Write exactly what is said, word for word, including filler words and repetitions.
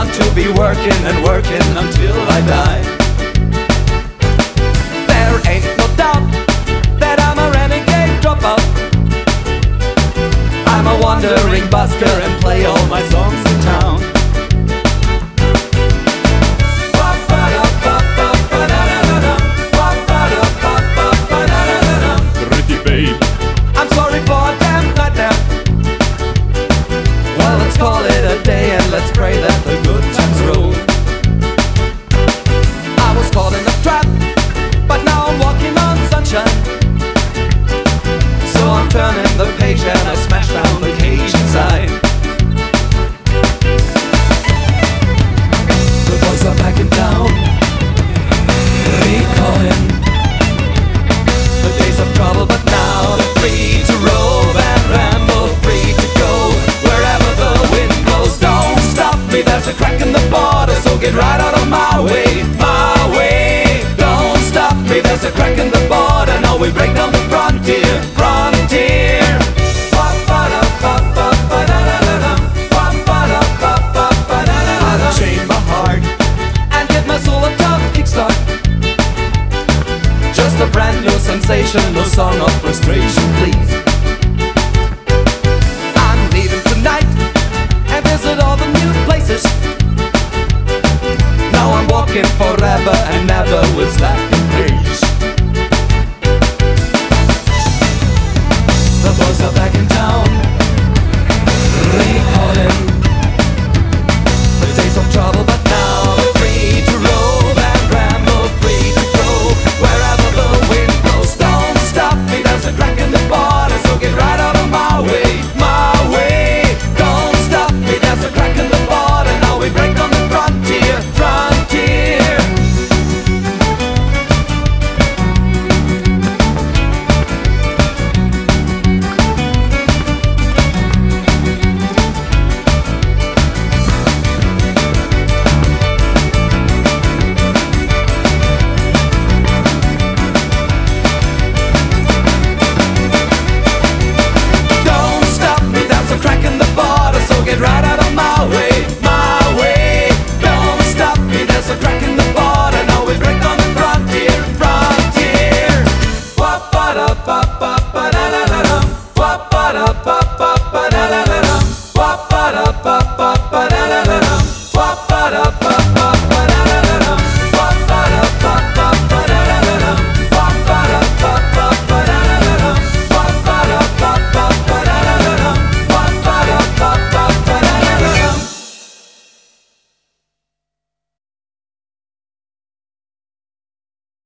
want to be working and working until I die. There ain't no doubt that I'm a renegade dropout. I'm a wandering busker and play all my songs in town. Pretty babe, I'm sorry for a damn nightmare. Well, let's call it a day and let's pray that the good times roll. I was caught in a trap, but now I'm walking on sunshine. So I'm turning the page and I smash down the cage inside. The boys are back in town, recalling the days of trouble, but now they're free to rove and ramble, free to go wherever the wind blows. Don't stop me, there's a crack in the border, so get right out of my way, my way. Don't stop me, there's a crack in the border, now we break down the frontier, frontier. I'll chain my heart and give my soul a tough kickstart. Just a brand new sensation, no song of frustration, please. I'm leaving tonight and visit all the new places. Now I'm walking forever and never will stop.